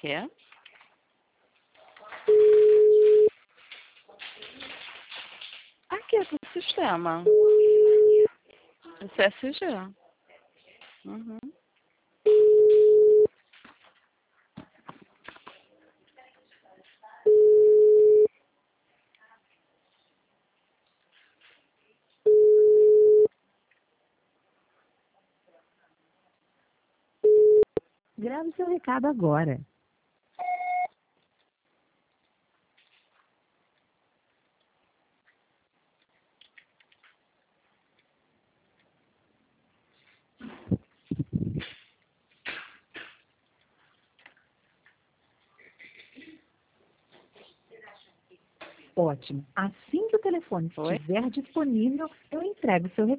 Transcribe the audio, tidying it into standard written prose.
quê? Aqui é do sistema. CSG. Uhum. Grave seu recado agora. Ótimo. Assim que o telefone Oi? estiver disponível, eu entrego seu recado.